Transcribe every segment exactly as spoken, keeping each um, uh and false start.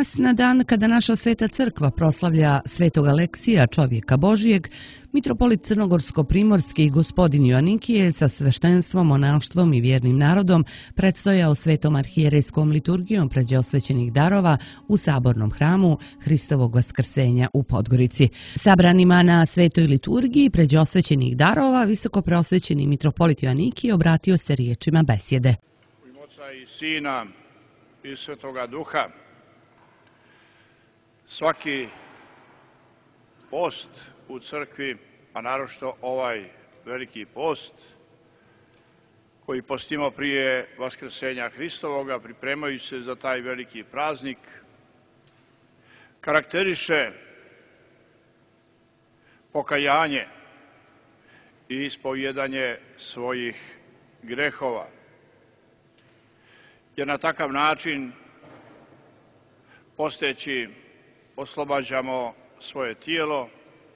Danas, na dan kada naša sveta crkva proslavlja svetog Aleksija, čovjeka Božijeg, mitropolit Crnogorsko-primorski gospodin Joanikije sa sveštenstvom, monaštvom i vjernim narodom predstojao svetom arhijerejskom liturgijom pređe osvećenih darova u sabornom hramu Hristovog vaskrsenja u Podgorici. Sabranima na svetoj liturgiji pređe osvećenih darova visoko preosvećeni mitropolit Joanikije obratio se riječima besjede. U ime Oca i Sina i Svetoga Duha, svaki post u crkvi, a naročito ovaj veliki post koji postimo prije Vaskrsenja Hristovoga, pripremajući se za taj veliki praznik, karakteriše pokajanje i ispovjedanje svojih grehova. Jer na takav način posteći oslobađamo svoje tijelo,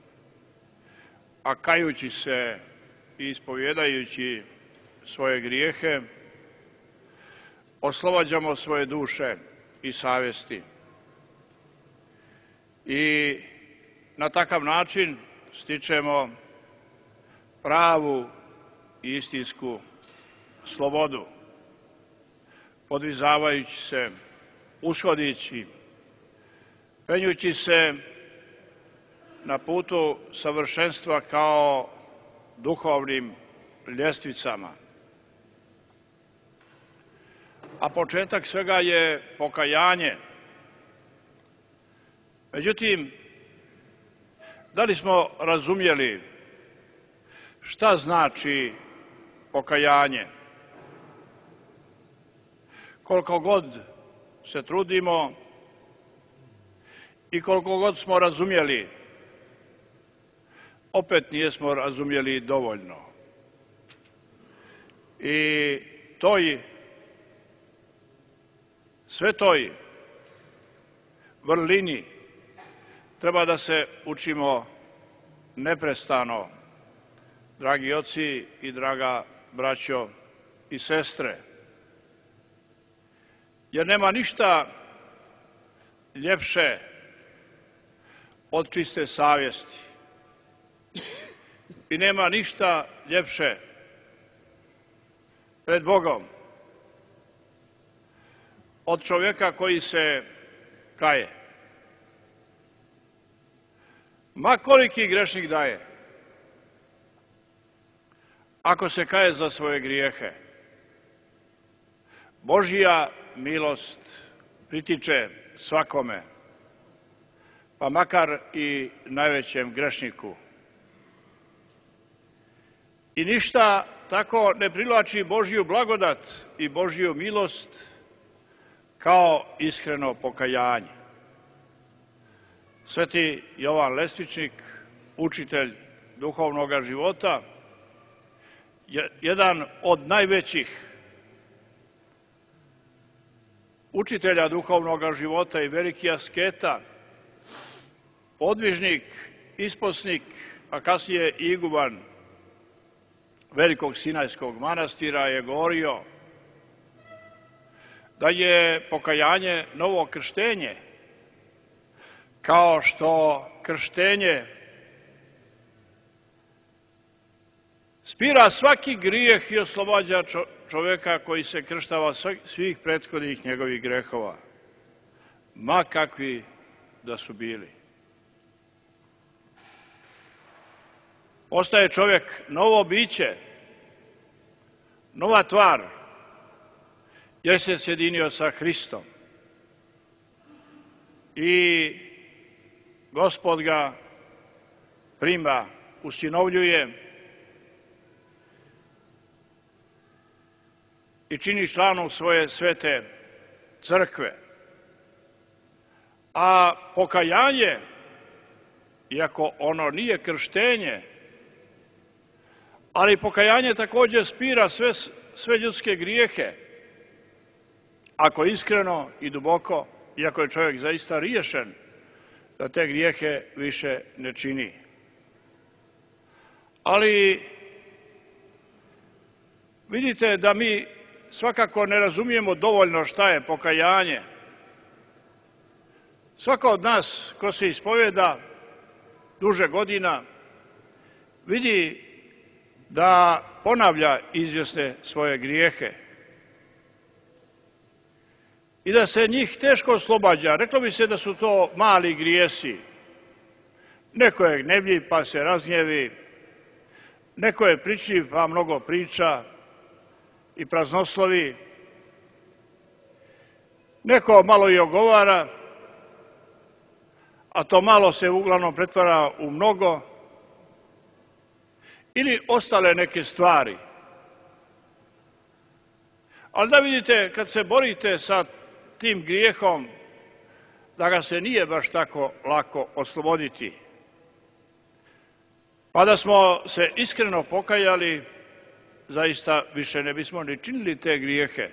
a kajući se i ispovjedajući svoje grijehe, oslobađamo svoje duše i savjesti. I na takav način stičemo pravu i istinsku slobodu, podvizavajući se, ushodići, penjući se na putu savršenstva kao duhovnim ljestvicama. A početak svega je pokajanje. Međutim, da li smo razumjeli šta znači pokajanje? Koliko god se trudimo i koliko god smo razumjeli, opet nijesmo razumjeli dovoljno. I toj, sve toj vrlini treba da se učimo neprestano, dragi oci i draga braćo i sestre. Jer nema ništa ljepše od čiste savjesti. I nema ništa ljepše pred Bogom od čovjeka koji se kaje. Ma koliki grešnik da je, ako se kaje za svoje grijehe, Božja milost pritiče svakome, pa makar i najvećem grešniku. I ništa tako ne privlači Božju blagodat i Božju milost kao iskreno pokajanje. Sveti Jovan Lestvičnik, učitelj duhovnog života, jedan od najvećih učitelja duhovnog života i veliki asketa, podvižnik, isposnik, a kasnije iguman Velikog Sinajskog manastira je govorio da je pokajanje novo krštenje, kao što krštenje spira svaki grijeh i oslobađa čovjeka koji se krštava svih prethodnih njegovih grehova, ma kakvi da su bili. Postaje čovjek novo biće, nova tvar, jer se sjedinio sa Hristom. I Gospod ga prima, usinovljuje i čini članom svoje svete crkve. A pokajanje, iako ono nije krštenje, ali pokajanje također spira sve, sve ljudske grijehe, ako iskreno i duboko, iako je čovjek zaista riješen, da te grijehe više ne čini. Ali vidite da mi svakako ne razumijemo dovoljno šta je pokajanje, Svako od nas ko se ispovjeda duže godina vidi da ponavlja izvjesne svoje grijehe i da se njih teško oslobađa. Reklo bi se da su to mali grijesi. Neko je gnevljiv pa se razgnjevi, neko je pričljiv pa mnogo priča i praznoslovi, neko malo i ogovara, a to malo se uglavnom pretvara u mnogo, ili ostale neke stvari. Ali da vidite, kad se borite sa tim grijehom, da ga se nije baš tako lako osloboditi. Pa da smo se iskreno pokajali, zaista više ne bismo ni činili te grijehe.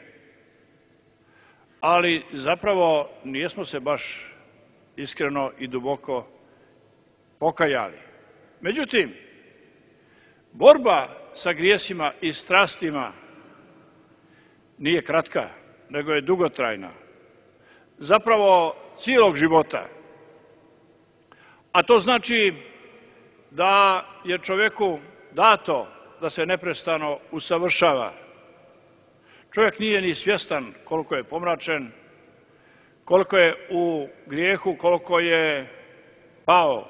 Ali zapravo nijesmo se baš iskreno i duboko pokajali. Međutim, borba sa grijesima i strastima nije kratka, nego je dugotrajna. Zapravo cijelog života. A to znači da je čovjeku dato da se neprestano usavršava. Čovjek nije ni svjestan koliko je pomračen, koliko je u grijehu, koliko je pao.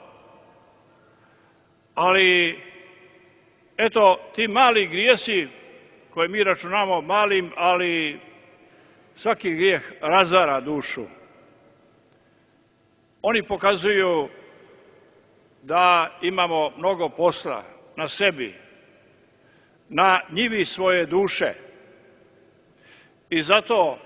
Ali, eto, ti mali grijesi koje mi računamo malim, ali svaki grijeh razara dušu. Oni pokazuju da imamo mnogo posla na sebi, na njivi svoje duše. I zato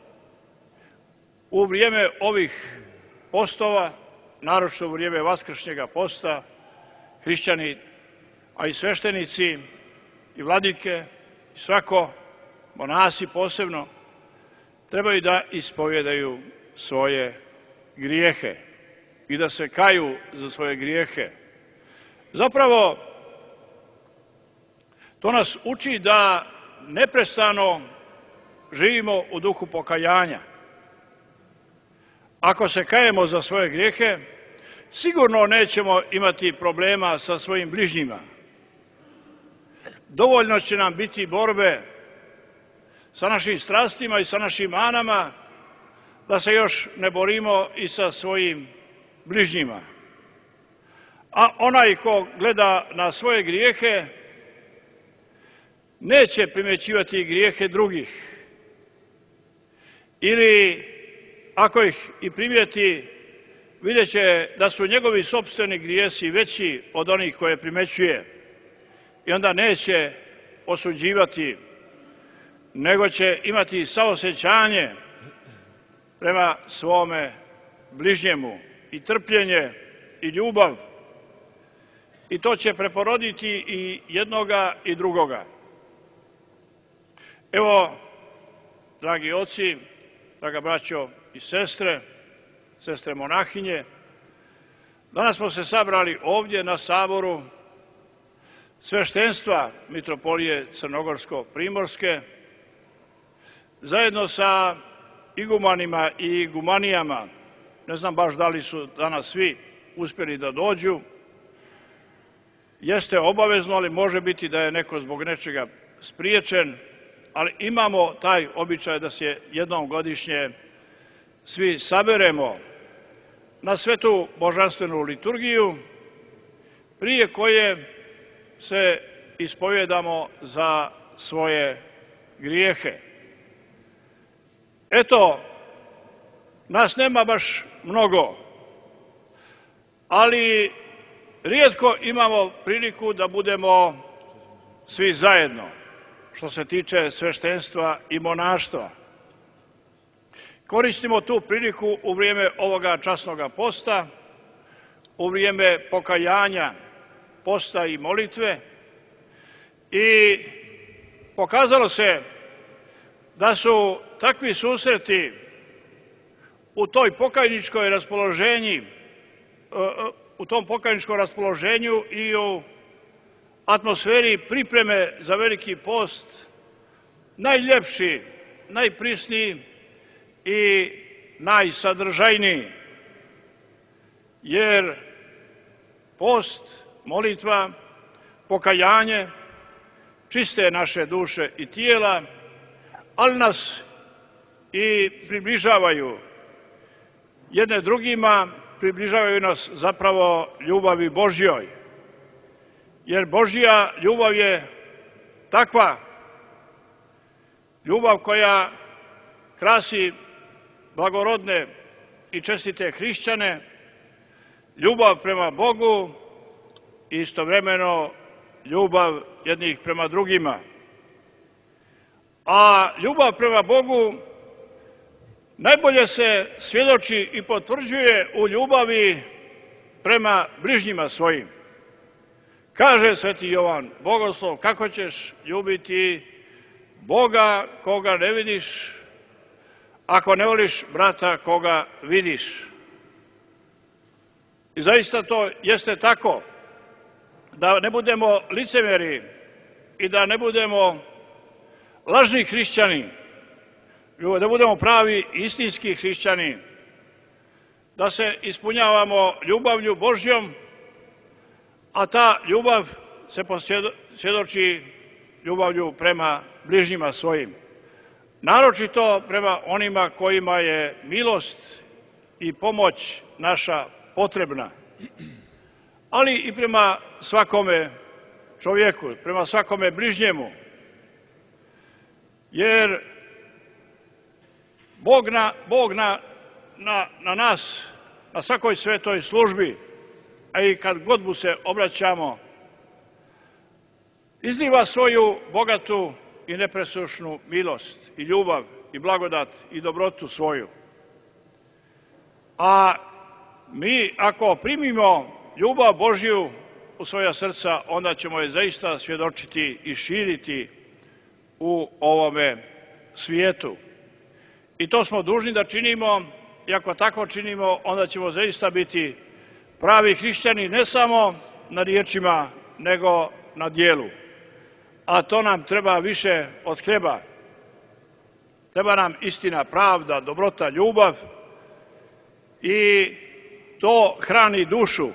u vrijeme ovih postova, naročito u vrijeme Vaskršnjega posta, hrišćani, a i sveštenici, i vladike, i svako, monasi posebno, trebaju da ispovjedaju svoje grijehe i da se kaju za svoje grijehe. Zapravo, to nas uči da neprestano živimo u duhu pokajanja. Ako se kajemo za svoje grijehe, sigurno nećemo imati problema sa svojim bližnjima. Dovoljno će nam biti borbe sa našim strastima i sa našim manama, da se još ne borimo i sa svojim bližnjima. A onaj ko gleda na svoje grijehe, neće primjećivati grijehe drugih. Ili, ako ih i primijeti, vidjet će da su njegovi sopstveni grijesi veći od onih koje primjećuje. I onda neće osuđivati, nego će imati saosjećanje prema svome bližnjemu i trpljenje i ljubav. I to će preporoditi i jednoga i drugoga. Evo, dragi oci, draga braćo i sestre, sestre monahinje, danas smo se sabrali ovdje na saboru sveštenstva Mitropolije Crnogorsko-Primorske, zajedno sa igumanima i igumanijama. Ne znam baš da li su danas svi uspjeli da dođu. Jeste obavezno, ali može biti da je neko zbog nečega spriječen, ali imamo taj običaj da se jednom godišnje svi saberemo na svetu božanstvenu liturgiju, prije koje se ispovjedamo za svoje grijehe. Eto, nas nema baš mnogo, ali rijetko imamo priliku da budemo svi zajedno, što se tiče sveštenstva i monaštva. Koristimo tu priliku u vrijeme ovoga časnoga posta, u vrijeme pokajanja, posta i molitve, i pokazalo se da su takvi susreti u toj pokajničkoj raspoloženji, u tom pokajničkom raspoloženju i u atmosferi pripreme za Veliki post najljepši, najprisniji i najsadržajniji. jer post, molitva, pokajanje čiste naše duše i tijela, ali nas i približavaju jedne drugima, približavaju nas zapravo ljubavi Božjoj. Jer Božja ljubav je takva ljubav koja krasi blagorodne i čestite hrišćane, ljubav prema Bogu i istovremeno ljubav jednih prema drugima. A ljubav prema Bogu najbolje se svjedoči i potvrđuje u ljubavi prema bližnjima svojim. Kaže sveti Jovan Bogoslov, kako ćeš ljubiti Boga koga ne vidiš, ako ne voliš brata koga vidiš. I zaista to jeste tako, da ne budemo licemjeri i da ne budemo lažni hrišćani, da budemo pravi istinski hrišćani, da se ispunjavamo ljubavlju Božjom, a ta ljubav se posvjedoči ljubavlju prema bližnjima svojim. Naročito prema onima kojima je milost i pomoć naša potrebna, ali i prema svakome čovjeku, prema svakome bližnjemu. Jer Bog na, Bog na, na, na nas, na svakoj svetoj službi, a i kad god mu se obraćamo, izliva svoju bogatu i nepresušnu milost i ljubav i blagodat i dobrotu svoju. A mi ako primimo ljubav Božju u svoja srca, onda ćemo je zaista svjedočiti i širiti u ovome svijetu. I to smo dužni da činimo, i ako tako činimo, onda ćemo zaista biti pravi hrišćani ne samo na riječima, nego na djelu. A to nam treba više od hljeba. Treba nam istina, pravda, dobrota, ljubav i to hrani dušu.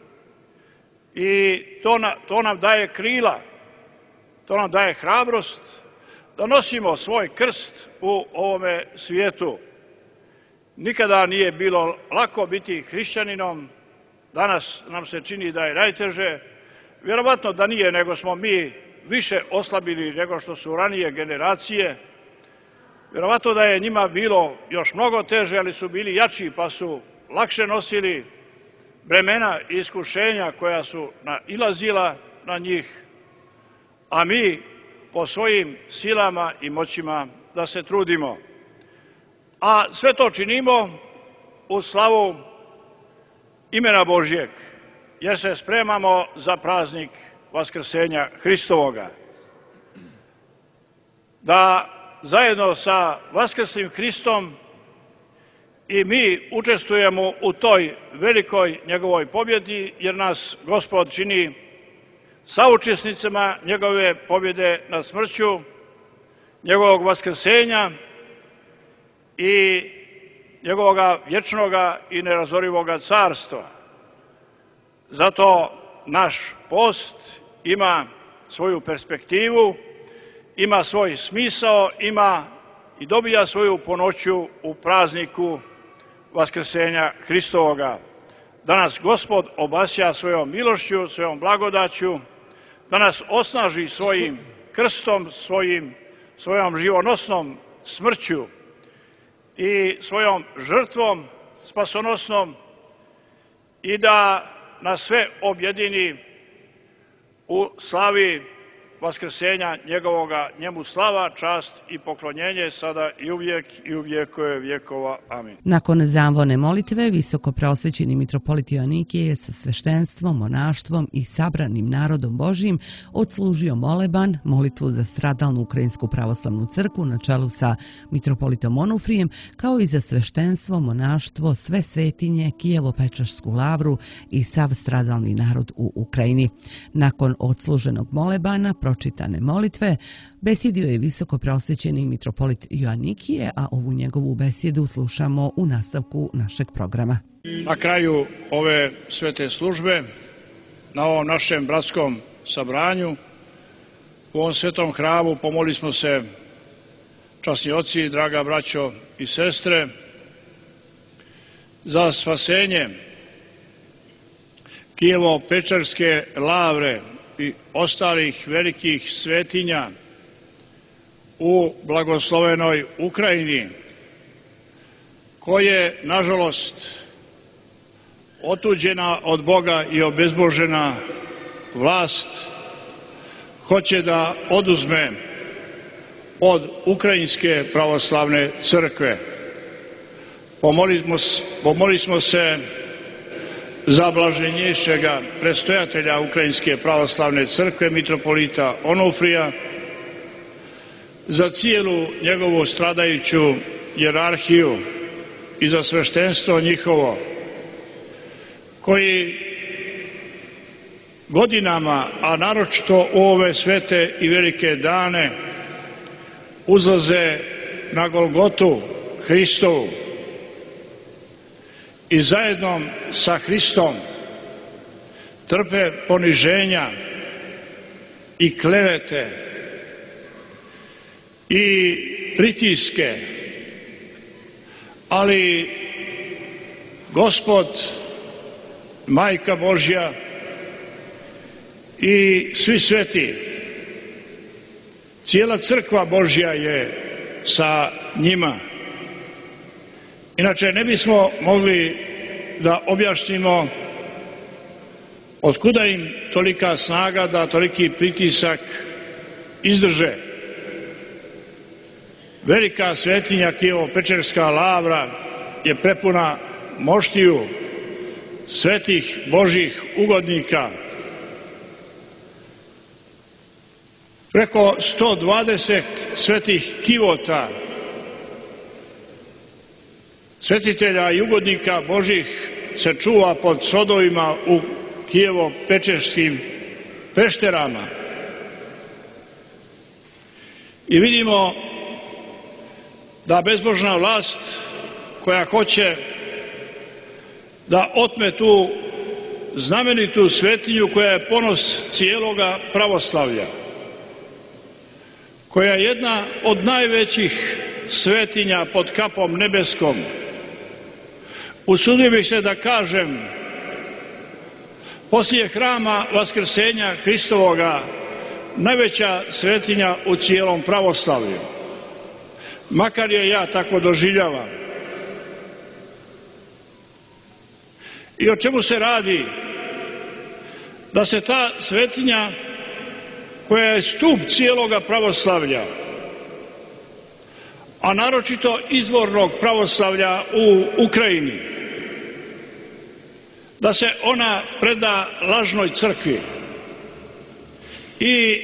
I to, na, to nam daje krila, to nam daje hrabrost da nosimo svoj krst u ovome svijetu. Nikada nije bilo lako biti hrišćaninom, danas nam se čini da je najteže. Vjerovatno da nije, nego smo mi više oslabili nego što su ranije generacije. Vjerovatno da je njima bilo još mnogo teže, ali su bili jači pa su lakše nosili bremena i iskušenja koja su nailazila na njih, a mi po svojim silama i moćima da se trudimo. A sve to činimo u slavu imena Božjeg, jer se spremamo za praznik Vaskrsenja Hristovoga. Da zajedno sa Vaskrslim Hristom i mi učestvujemo u toj velikoj njegovoj pobjedi, jer nas Gospod čini saučesnicima njegove pobjede nad smrću, njegovog vaskrsenja i njegovoga vječnoga i nerazorivoga carstva. Zato naš post ima svoju perspektivu, ima svoj smisao, ima i dobija svoju ponoću u prazniku Vaskrsenja Hristovoga. Da nas Gospod obasja svojom milošću, svojom blagodaću, da nas osnaži svojim krstom, svojim, svojom živonosnom smrću i svojom žrtvom spasonosnom i da nas sve objedini u slavi Vaskrsenja njegovoga, njemu slava, čast i poklonjenje sada i uvijek i u vjekove vjekova. Amin. Nakon zamvone molitve, visoko preosvećeni mitropolit Joanikije je sa sveštenstvom, monaštvom i sabranim narodom Božjim odslužio moleban, molitvu za stradalnu Ukrajinsku pravoslavnu crkvu na čelu sa mitropolitom Onufrijem, kao i za sveštenstvo, monaštvo, sve svetinje, Kijevo-Pečašku lavru i sav stradalni narod u Ukrajini. Nakon odsluženog molebana, pročitane molitve, besjedio je visoko prosvećeni mitropolit Joanikije, a ovu njegovu besjedu slušamo u nastavku našeg programa. Na kraju ove svete službe, na ovom našem bratskom sabranju, u ovom svetom hramu pomolili smo se, časni oci, draga braćo i sestre, za spasenje Kijevo-Pečarske lavre i ostalih velikih svetinja u blagoslovenoj Ukrajini, koje, nažalost, otuđena od Boga i obezbožena vlast hoće da oduzme od Ukrajinske pravoslavne crkve. Pomolili smo se za blaženjejšega predstojatelja Ukrajinske pravoslavne crkve, mitropolita Onufrija, za cijelu njegovu stradajuću jerarhiju i za sveštenstvo njihovo, koji godinama, a naročito u ove svete i velike dane, uzlaze na Golgotu Hristovu i zajedno sa Hristom trpe poniženja i klevete i pritiske, ali Gospod, Majka Božja i svi sveti, cijela crkva Božja je sa njima. Inače, ne bismo mogli da objašnjimo otkuda im tolika snaga da toliki pritisak izdrže. Velika svetinja Kijevo-Pečarska lavra je prepuna moštiju svetih Božjih ugodnika. Preko sto dvadeset svetih kivota, svetitelja i ugodnika Božjih se čuva pod sodovima u Kijevo-Pečarskim pešterama. I vidimo da bezbožna vlast koja hoće da otme tu znamenitu svetinju koja je ponos cijeloga pravoslavlja, koja je jedna od najvećih svetinja pod kapom nebeskom. Usudio bih se da kažem, poslije hrama Vaskrsenja Hristovoga, najveća svetinja u cijelom pravoslavlju. Makar je ja tako doživljavam. I o čemu se radi? Da se ta svetinja, koja je stup cijeloga pravoslavlja, a naročito izvornog pravoslavlja u Ukrajini, da se ona preda lažnoj crkvi i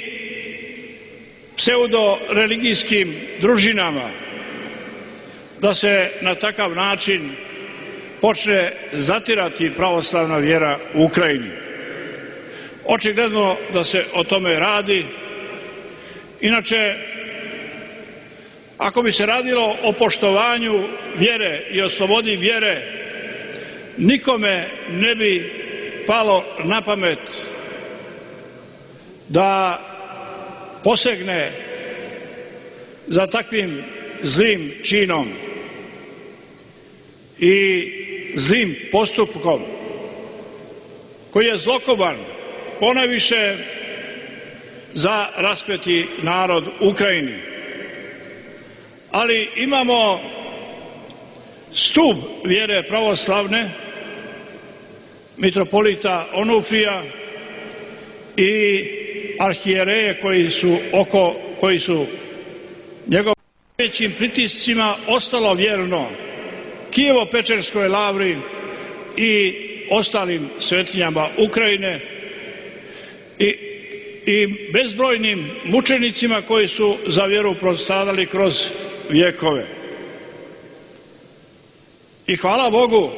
pseudo-religijskim družinama, da se na takav način počne zatirati pravoslavna vjera u Ukrajini. Očigledno da se o tome radi. Inače, ako bi se radilo o poštovanju vjere i o slobodi vjere, nikome ne bi palo na pamet da posegne za takvim zlim činom i zlim postupkom koji je zlokoban ponajviše za raspeti narod Ukrajini. Ali imamo stup vjere pravoslavne, mitropolita Onufrija i arhijereje koji su oko, koji su njegovim većim pritiscima ostalo vjerno Kijevo-Pečarskoj lavri i ostalim svetinjama Ukrajine i, i bezbrojnim mučenicima koji su za vjeru prostradali kroz vjekove. I hvala Bogu,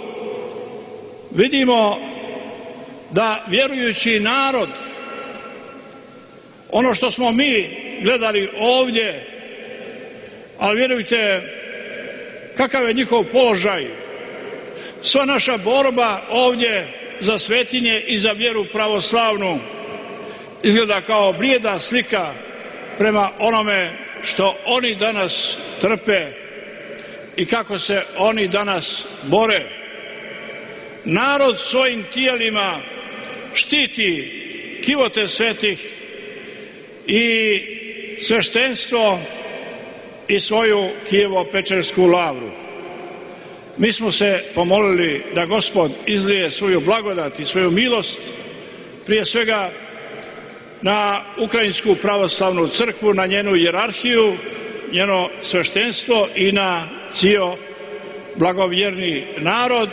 vidimo da vjerujući narod Ono što smo mi gledali ovdje, ali vjerujte, kakav je njihov položaj, sva naša borba ovdje za svetinje i za vjeru pravoslavnu izgleda kao blijeda slika prema onome što oni danas trpe i kako se oni danas bore. Narod svojim tijelima štiti kivote svetih i sveštenstvo i svoju Kijevo-Pečersku lavru. Mi smo se pomolili da Gospod izlije svoju blagodat i svoju milost, prije svega na Ukrajinsku pravoslavnu crkvu, na njenu hijerarhiju, njeno sveštenstvo i na cijel blagovjerni narod,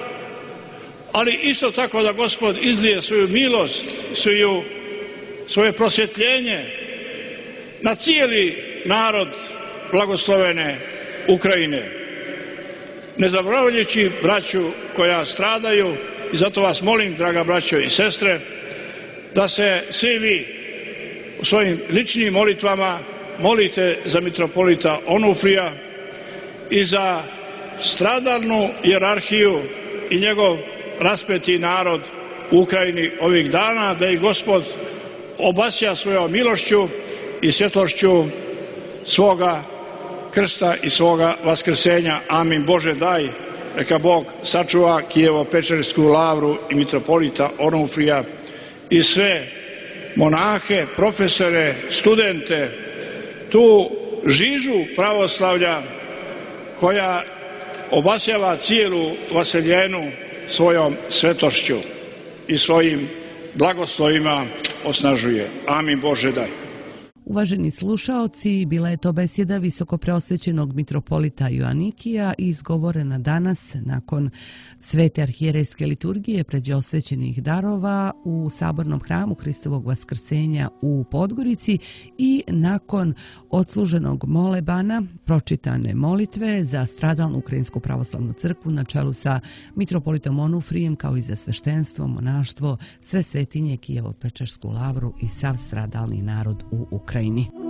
ali isto tako da Gospod izlije svoju milost, svoju, svoje prosvjetljenje na cijeli narod blagoslovene Ukrajine, ne zaboravljajući braću koja stradaju. I zato vas molim, draga braćo i sestre, da se svi vi u svojim ličnim molitvama molite za mitropolita Onufrija i za stradalnu hijerarhiju i njegov raspeti narod u Ukrajini ovih dana, da ih Gospod obasja svojom milošću i svjetlošću svoga krsta i svoga vaskrsenja. Amin. Bože daj, neka Bog sačuva Kijevo-Pečersku lavru i mitropolita Onufrija i sve monahe, profesore, studente, tu žižu pravoslavlja koja obasjava cijelu vaseljenu svojom svetošću i svojim blagoslovima osnažuje. Amin. Bože daj. Uvaženi slušaoci, bila je to besjeda visokopreosvećenog mitropolita Joanikija izgovorena danas nakon svete arhijerejske liturgije pređe osvećenih darova u Sabornom hramu Hristovog vaskrsenja u Podgorici i nakon odsluženog molebana, pročitane molitve za stradalnu Ukrajinsku pravoslavnu crkvu na čelu sa mitropolitom Onufrijem, kao i za sveštenstvo, monaštvo, sve svetinje, Kijevo-Pečersku lavru i sav stradalni narod u Ukrajini.